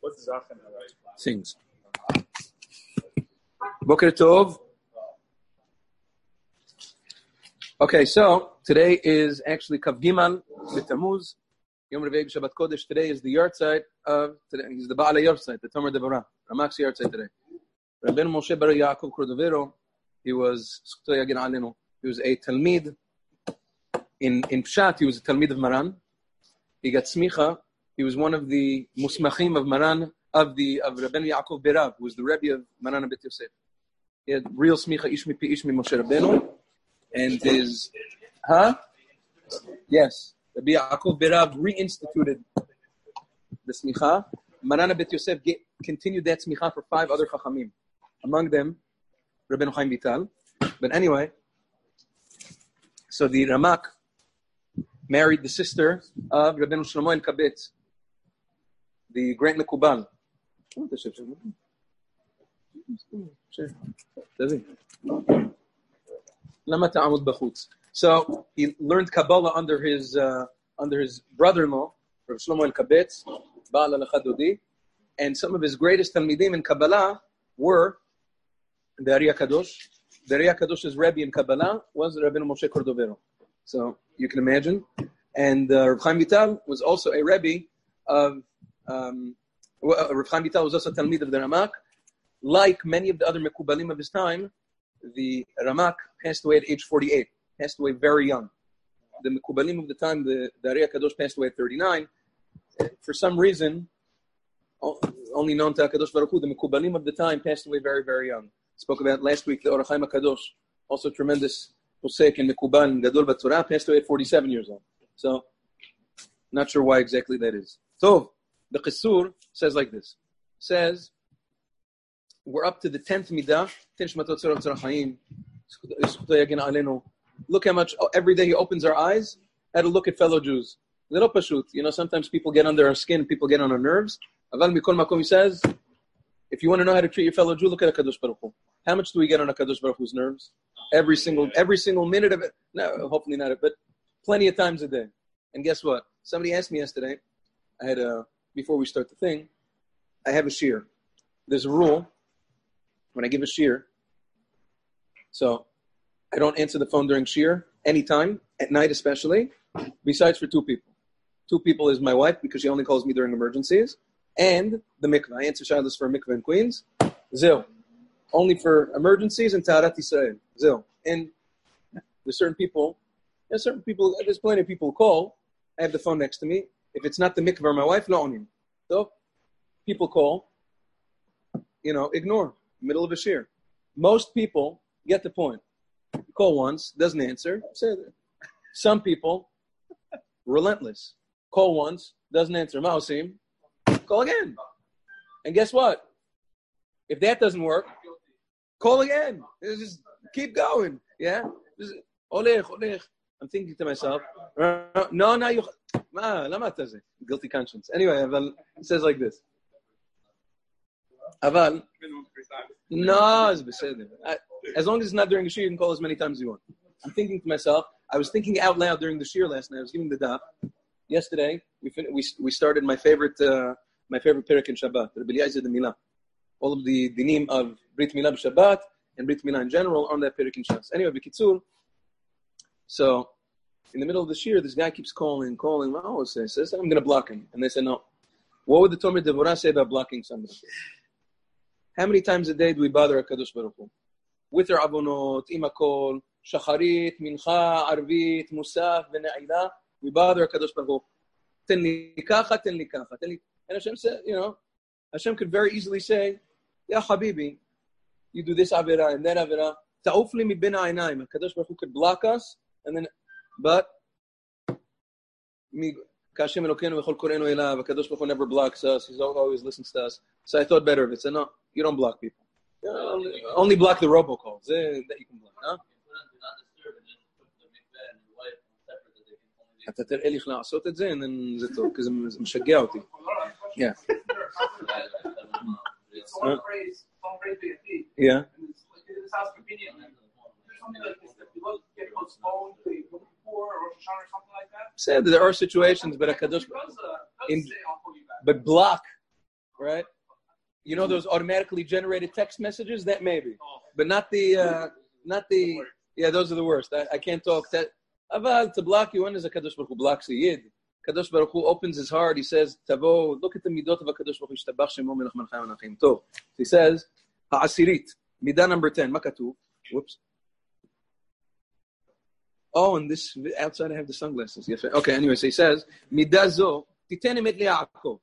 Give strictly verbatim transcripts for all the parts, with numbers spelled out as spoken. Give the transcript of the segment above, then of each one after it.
What's Zachan? Things. Boker Tov. Okay, so today is actually Kav Gimal B'Tammuz, Yom Revi'ei Shabbat Kodesh. Today is the yahrzeit of today. He's the Baal yahrzeit, the Tomer Devorah, Ramak's yahrzeit today. Rabbeinu Moshe Bar Yaakov Cordovero. He was he was a talmid in in Pshat. He was a talmid of Maran. He got smicha. He was one of the musmachim of Maran of the of Rabbeinu Yaakov Berav, who was the Rebbe of Maran Bet Yosef. He had real smicha ish mi pi ish mi Moshe Rabbeinu. And his, huh? Yes. Rabbi Yaakov Berav reinstituted the smicha. Maran Bet Yosef continued that smicha for five other chachamim. Among them, Rabbeinu Chaim Vital. But anyway, so the Ramak married the sister of Rabbeinu Shlomo Elkabetz, the great Mekubal. So he learned Kabbalah under his uh, under his brother-in-law, Rav Shlomo Elkabetz, Baal Halacha Dodi, and some of his greatest talmidim in Kabbalah were the Ari Kadosh. The Ari Kadosh's Rebbe in Kabbalah was Rabbeinu Moshe Cordovero. So you can imagine. And uh, Rav Chaim Vital was also a Rebbe of um, Rav Chaim Vital was also a talmid of the Ramak. Like many of the other Mekubalim of his time, the Ramak passed away at age forty-eight, passed away very young. The Mekubalim of the time, the, the Ari Kadosh passed away at thirty-nine. For some reason, only known to HaKadosh Baruch Hu, the Mekubalim of the time passed away very, very young. Spoke about last week, the Or HaChaim HaKadosh, also tremendous Posek and Mekubal and Gadol B'Torah, passed away at forty-seven years old. So, not sure why exactly that is. So, the Qisur says like this. Says, we're up to the tenth midah. Look how much, oh, every day he opens our eyes, how to look at fellow Jews. Little pashut. You know, sometimes people get under our skin, people get on our nerves. Aval mikol makom, he says, if you want to know how to treat your fellow Jew, look at HaKadosh Baruch Hu. How much do we get on HaKadosh Baruch Hu's nerves? Every single, every single minute of it. No, hopefully not, but plenty of times a day. And guess what? Somebody asked me yesterday, I had a, before we start the thing, I have a shear. There's a rule when I give a shear. So I don't answer the phone during shear, anytime, at night especially, besides for two people. Two people is my wife, because she only calls me during emergencies, and the mikveh. I answer shilas for mikveh in Queens. Zil. Only for emergencies and Taharat Yisrael. Zil. And there's certain people, there's certain people, there's plenty of people who call. I have the phone next to me. If it's not the mikveh or my wife, no onim. So people call, you know, ignore. Middle of a shear. Most people get the point. You call once, doesn't answer. Say that. Some people, relentless. Call once, doesn't answer. Ma'osim, call again. And guess what? If that doesn't work, call again. Just keep going. Yeah? Just, olech, olech. I'm thinking to myself, no, no, you, ma, lama taze. Guilty conscience. Anyway, Aval, it says like this. Aval, no, it's beseder. As long as it's not during the shir, you can call as many times as you want. I'm thinking to myself, I was thinking out loud during the shir last night. I was giving the daf. Yesterday, we fin- we we started my favorite uh, my favorite perek in Shabbat, Rabbi Eliezer de Milah. All of the dinim of Brit Milah b'Shabbat and Brit Milah in general on that perek in Shas. Anyway, b'kitzur. So, in the middle of the shir, this guy keeps calling, calling. Oh, says, says I'm going to block him, and they said no. What would the Tomer Devorah say about blocking somebody? How many times a day do we bother HaKadosh Baruch Hu? With our avonot, imakol, shacharit, mincha, arvit, musaf, v'ne'ilah, we bother HaKadosh Baruch Hu. Ten li kacha, ten li kacha. And Hashem said, you know, Hashem could very easily say, Ya Habibi, you do this avera and that avera. Ta'uf li mi bin ha'inayim. HaKadosh Baruch Hu could block us, and then, but, mi, Kashem Elokeinu v'chol korenu elav. HaKadosh Baruch Hu never blocks us. He always listens to us. So I thought better of it. So no, you don't block people. Yeah, only, only block the robocalls. Eh, that you can block. Huh? אתה תראה לי איך לעשות את זה, and זה טוב, כי זה משגע אותי. Yeah. Yeah. Said there are situations, but HaKadosh, in, but block right? You know those automatically generated text messages? That maybe. But not the, uh, not the, yeah, those are the worst. I, I can't talk that. Aval, to block you, when is a Kadosh Baruch Hu blocks a Yid? Kadosh Baruch Hu opens his heart. He says, Tavo, look at the midot of a Kadosh Baruch Hu, Yishtabach Shemo Melech Melchai Menachem Tov. He says, Ha'asirit, midah number ten, ma katuv? Whoops. Oh, and this, outside I have the sunglasses. Yes. Okay, anyway, so he says, midah zo, titen emet le'Yaakov.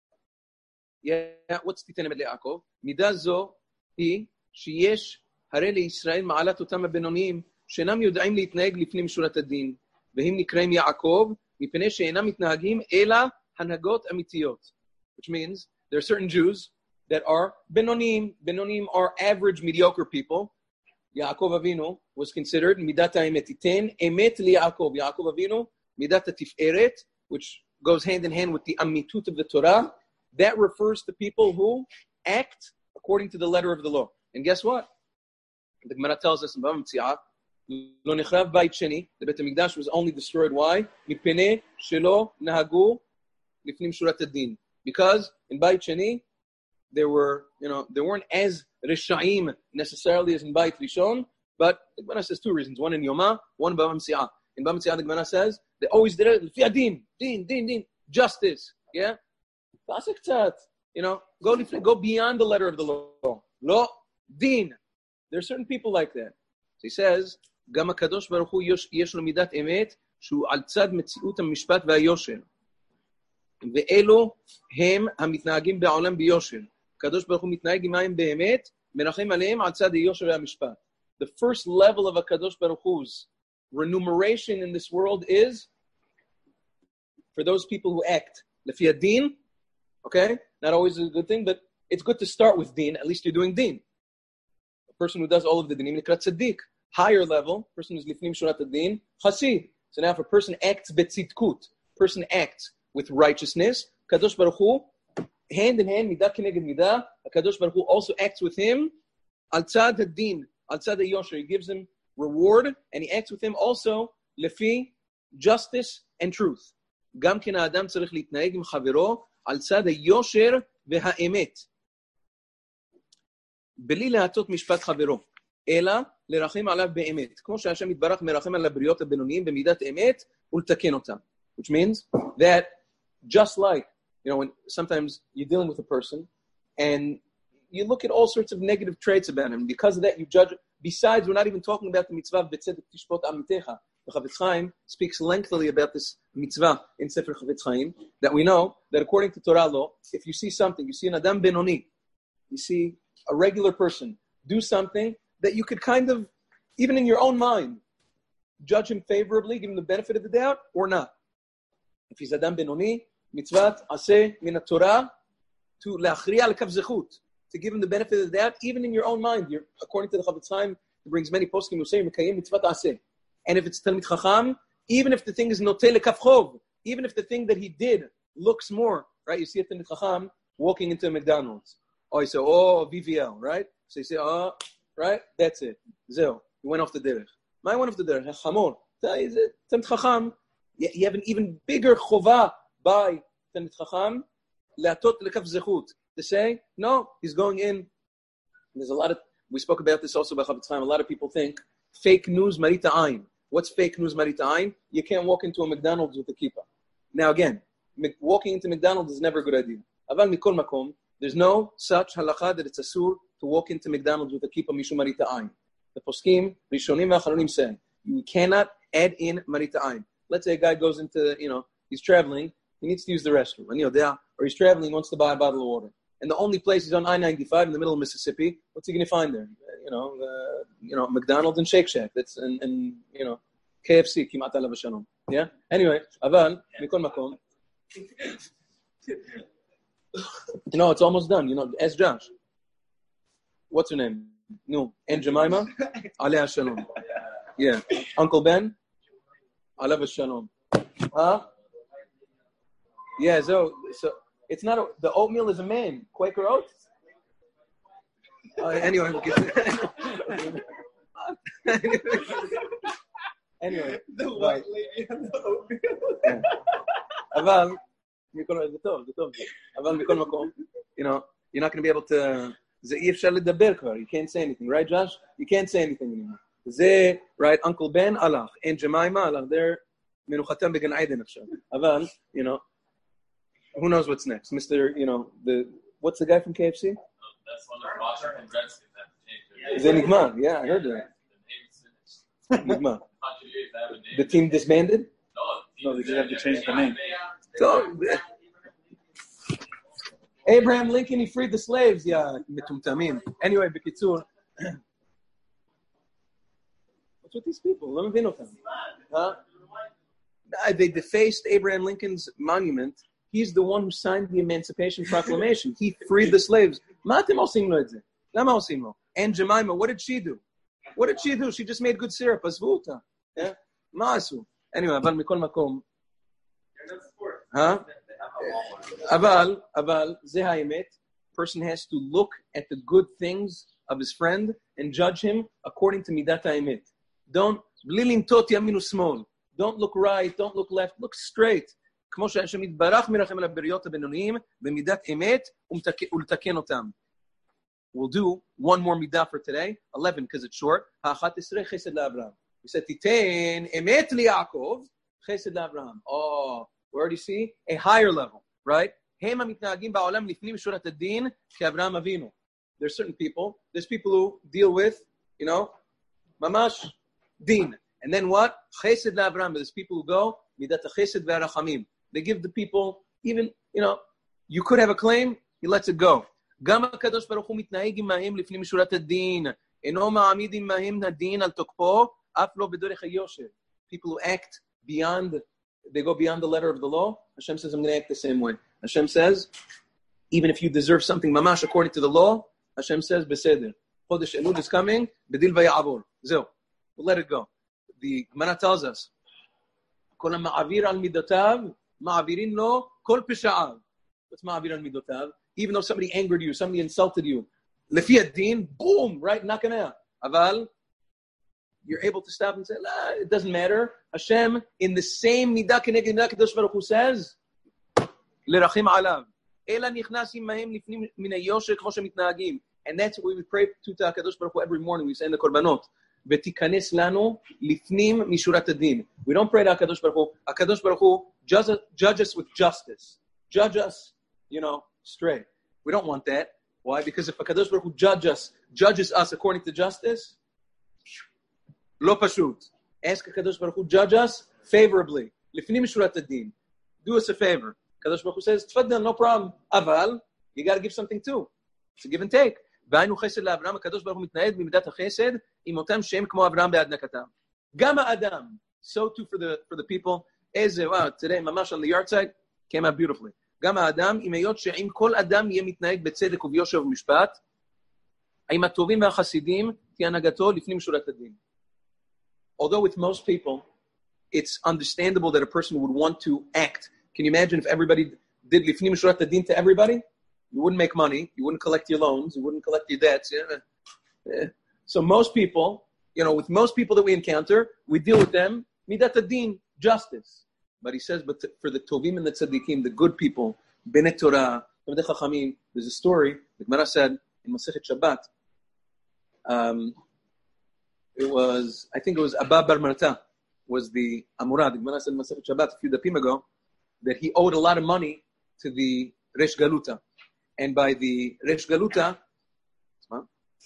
Yeah, what's titen emet le'Yaakov? Midah zo, hi, sheyesh, הרי לישראל מעלת אותם הבינוניים, שאינם יודעים להתנהג לפנים משורת הדין, והם נקראים יעקב, מפני שאינם מתנהגים אלא הנהגות אמיתיות. Which means there are certain Jews that are בינוניים. בינוניים are average, mediocre people. Yaakov Avinu was considered מידת האמת. תיתן אמת ליעקב. Yaakov Avinu, מידת התפארת, which goes hand in hand with the amitut of the Torah. That refers to people who act according to the letter of the law. And guess what? The Gemara tells us in Bava Metzia, Lo nechrav bayit sheni, the Beit HaMikdash was only destroyed. Why? Mipnei shelo nahagu lifnim shurat hadin. Because in Bayit Sheni, there were, you know, they weren't as rishaim necessarily as in Bayit Rishon, but the Gemara says two reasons. One in Yoma, one in Bava Metzia. In Bava Metzia, the Gemara says they always did it. Lifi adin, din, din, din, justice. Yeah, you know, go go beyond the letter of the law. Lo din. There are certain people like that. So he says, גם הקדוש ברוך הוא יש לו מידת אמת, שהוא על צד מציאות המשפט והיושר. ואלו הם המתנהגים בעולם ביושר. הקדוש ברוך הוא מתנהג עמהם באמת, מרחם עליהם על צד היושר והמשפט. The first level of הקדוש ברוך hu's remuneration in this world is for those people who act. לפי הדין, okay? Not always a good thing, but it's good to start with deen. At least you're doing deen. Person who does all of the dinim, nikrat tzaddik. Higher level, person who's lifnim shurat ad-din, chasid. So now if a person acts betzidkut, person acts with righteousness, Kadosh Baruch Hu, hand in hand, midah keneged midah, Kadosh Baruch Hu also acts with him, al tzad ad-din, al tzad ha-yosher. He gives him reward, and he acts with him also, lefi justice and truth. Gam ken ha'adam tzarich litnaeg im chavero, al tzad ha-yosher ve'ha'emet. בלי להטות משפט חברו, אלא לרחם עליו באמת. כמו שהשם יתברך מרחם על הבריות הבינוניים במידת אמת ולתקן אותם. Which means that just like, you know, when sometimes you're dealing with a person and you look at all sorts of negative traits about him, because of that you judge. Besides, we're not even talking about the mitzvah בצדק תשפוט עמיתך. The Chavetz Chaim speaks lengthily about this mitzvah in Sefer Chavetz Chaim, that we know that according to Torah law, if you see something, you see an Adam Benoni, you see a regular person do something that you could kind of, even in your own mind, judge him favorably, give him the benefit of the doubt, or not. If he's Adam Benoni, mitzvah aseh min Torah to leachriya lekav zechut, to give him the benefit of the doubt, even in your own mind. You're, according to the Chavetz Chaim, he brings many poskim who say mekayim mitzvah aseh. And if it's Talmid Chacham, even if the thing is noteh lekaf chov, even if the thing that he did looks more, right? You see a Talmid Chacham walking into a McDonald's. Oh, you say, oh, V V L, right? So you say, oh, right? That's it. Zeo. You went off the derech. My went off the derech. Chamor. Talmid Chacham, you have an even bigger chovah by Talmid Chacham, le'atot lekaf zechut, to say, no, he's going in. There's a lot of, we spoke about this also by Chavetz Chaim, a lot of people think, fake news marita ayin. What's fake news marita ayin? You can't walk into a McDonald's with a kippah. Now again, walking into McDonald's is never a good idea. Aval mikol makom, there's no such halakha that it's asur to walk into McDonald's with a kippah mishum marita ayin. The poskim, rishonim v'acharonim say, you cannot add in marita ayin. Let's say a guy goes into, you know, he's traveling, he needs to use the restroom, and you know, or he's traveling, he wants to buy a bottle of water. And the only place, he's on I ninety-five in the middle of Mississippi, what's he going to find there? You know, uh, you know, McDonald's and Shake Shack. That's and, and you know, K F C. Kimat alav shalom. Yeah. Anyway, aval mikol makom. You know, it's almost done. You know, ask Josh. What's her name? No, Aunt Jemima. Aleh shalom. Yeah. Uncle Ben. Alav shalom. Huh? Yeah. So so. It's not a, the oatmeal is a man. Quaker oats. Uh, anyway, we'll get anyway. The white right. Lady and the oatmeal. אבל, מכל, זה טוב, זה טוב. אבל מכל מקום, you know, you're not going to be able to, you can't say anything, right, Josh? You can't say anything anymore. Ze, right, Uncle Ben, Allah, and Jemima, Allah, they're, menuchatam began Aiden, Aval, you know, who knows what's next? Mister, you know, the, what's the guy from K F C? That's one of Roger and Gretzky that changed their name. Nigma, yeah, I heard that. Nigma. The team disbanded? No, no, they just have to change the name. So, Abraham Lincoln, he freed the slaves. Yeah, metumtamim. Anyway, Bekitzur. What's with these people? Let me know them. Huh? They defaced Abraham Lincoln's monument. He's the one who signed the Emancipation Proclamation. He freed the slaves. And Jemima, what did she do? What did she do? She just made good syrup. Azvuta. Yeah? Ma'asu. Anyway, אבל מכל מקום. Huh? Aval, aval, ze ha'emet. Person has to look at the good things of his friend and judge him according to midat ha'emet. Don't, bli lintot yamin u'smol. Don't look right, don't look left, look straight. כמו שהשם יתברך מרחם על הבריות הבינוניים במידת אמת ולתקן אותם. We'll do one more midah for today, eleven because it's short. האחת עשרה חסד לאברהם. We said, תיתן אמת ליעקב, חסד לאברהם. Oh, we already see a higher level, right? הם המתנהגים בעולם לפנים משורת הדין כאברהם אבינו. There's certain people, there's people who deal with, you know, ממש דין. And then what? Chesed לאברהם. There's people who go, midat chesed ve'arachamim. They give the people, even, you know, you could have a claim, he lets it go. גם הקדוש ברוך הוא מתנהג עמהם לפנים משורת הדין. אינו מעמיד עמהם הדין על תוקפו, אף לא בדרך היושר. People who act beyond, they go beyond the letter of the law. Hashem says, I'm going to act the same way. Hashem says, even if you deserve something mamash according to the law, Hashem says, בסדר. חודש אלול is coming, בדיל ויעבור. זהו. We'll let it go. The Gemara tells us, כל המעביר על מידותיו, מעבירים לו כל פשעיו. What's מעביר על מידותיו? Even though somebody angered you, somebody insulted you, לפי הדין, boom, right, knocking out. אבל, you're able to stop and say, nah, it doesn't matter. Hashem, in the same midah כנגד מיdah, הקדוש ברוך הוא says, לרחם עליו. אלא נכנס עמהם לפנים מן היושר כמו שמתנהגים. And that's what we pray to the הקדוש ברוך הוא every morning. We say in the korbanot. ותיכנס לנו לפנים משורת הדין. We don't pray to הקדוש ברוך הוא. הקדוש ברוך הוא judge, judge us with justice. Judge us, you know, straight. We don't want that. Why? Because if הקדוש ברוך הוא judge us, judges us according to justice, לא פשוט. Ask הקדוש ברוך הוא judge us favorably. לפנים משורת הדין. Do us a favor. הקדוש ברוך הוא says, תפדל, no problem. אבל, you got to give something too. It's a give and take. והיינו חסד לאברהם, הקדוש ברוך הוא מתנהג במידת החסד, עם אותם שם כמו אברהם בהדנקתם. גם האדם, so too for the, for the people, איזה, wow, today, ממש on the yard side, came out beautifully. גם האדם, עם היות שעם כל אדם יהיה מתנהג בצדק וביושר ובמשפט, עם הטובים והחסידים, תהיה הנהגתו לפנים משורת הדין. Although with most people, it's understandable that a person would want to act. Can you imagine if everybody did לפנים משורת הדין to everybody? You wouldn't make money. You wouldn't collect your loans. You wouldn't collect your debts. Yeah. So most people, you know, with most people that we encounter, we deal with them, midat adin, justice. But he says, but for the tovim and the tzaddikim, the good people, bnei Torah, there's a story, the Gemara said in Masechet Shabbat, um, it was, I think it was Abba Bar Marta, was the Amurah. The Gemara said in Masechet Shabbat a few dapim ago, that he owed a lot of money to the Resh Galuta. And by the Resh Galuta, huh?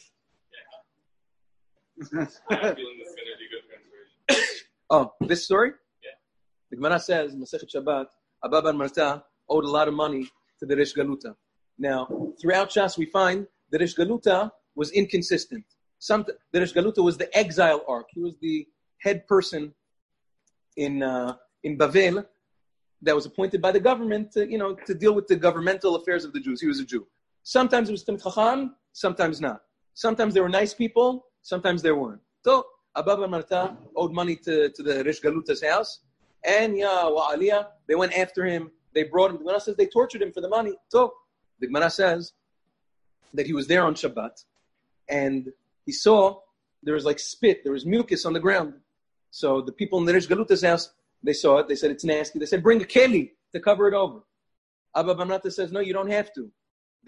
Oh, this story? Yeah. The Gemara says, Masechet Shabbat, Abba Bar Marta owed a lot of money to the Resh Galuta. Now, throughout Shas, we find the Resh Galuta was inconsistent. Some, the Resh Galuta was the exile arc. He was the head person in uh, in Bavel that was appointed by the government to, you know, to deal with the governmental affairs of the Jews. He was a Jew. Sometimes it was Talmid Chacham, sometimes not. Sometimes they were nice people, sometimes they weren't. So, Abba Bar Marta owed money to, to the Resh Galuta's house, and yeah, wa aliyah, they went after him, they brought him, the Gemara says they tortured him for the money. So, the Gemara says that he was there on Shabbat, and he saw there was like spit, there was mucus on the ground. So, the people in the Resh Galuta's house, they saw it. They said, it's nasty. They said, bring a keli to cover it over. Abba Bar Marta says, no, you don't have to.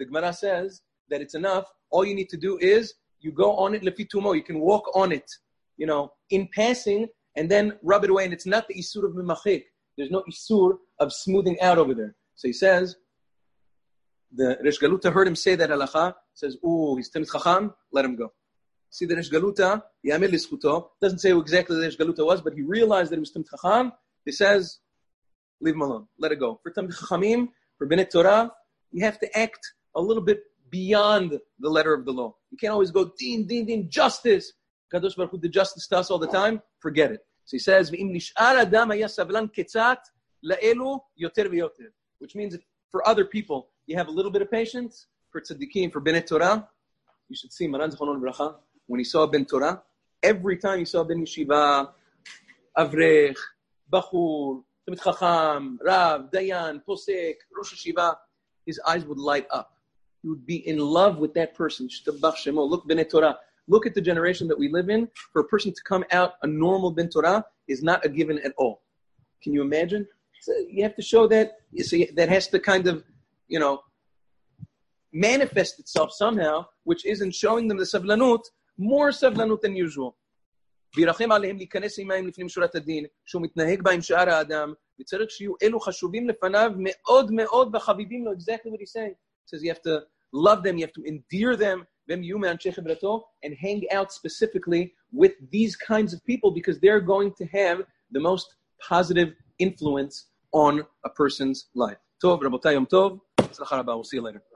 the Gemara says that it's enough. All you need to do is you go on it lefi tumo. You can walk on it, you know, in passing, and then rub it away. And it's not the isur of mimachik. There's no isur of smoothing out over there. So he says, the Resh Galuta heard him say that halacha, says, ooh, he's Talmid Chacham, let him go. See, the Resh Galuta, Yamil Lischuto, doesn't say who exactly the Resh Galuta was, but he realized that he was Talmid Chacham. He says, leave him alone, let it go. For Talmid Chachamim, for Bnei Torah, you have to act a little bit beyond the letter of the law. You can't always go, din, din, din, justice. Kadosh Baruch Hu did justice to us all the time, forget it. So he says, V'im nish'ar adam haya sablan ketzat la'elu yoter v'yoter. Which means if for other people, you have a little bit of patience. For tzaddikim, for Bnei Torah, you should see Maran Zichrono Livracha, when he saw Ben Torah, every time he saw Ben Yeshiva, Avrech, Bachur, Talmid Chacham, Rav, Dayan, Posek, Rosh Yeshiva, his eyes would light up. He would be in love with that person. Shtabach Shemo. Look, Bnei Torah. Look at the generation that we live in. For a person to come out a normal Ben Torah is not a given at all. Can you imagine? So you have to show that. So that has to kind of, you know, manifest itself somehow, which isn't showing them the savlanut, more savlanut than usual. וירחם עליהם להיכנס עמהם לפנים שורת הדין, שהוא מתנהג בהם שאר האדם, וצריך שיהיו אלו חשובים לפניו מאוד מאוד וחביבים לו. Exactly what he's saying. He says you have to love them, you have to endear them, והם יהיו מאנשי חברתו, and hang out specifically with these kinds of people because they're going to have the most positive influence on a person's life. טוב, רבותיי, יום טוב. הצלחה רבה. We'll see you later.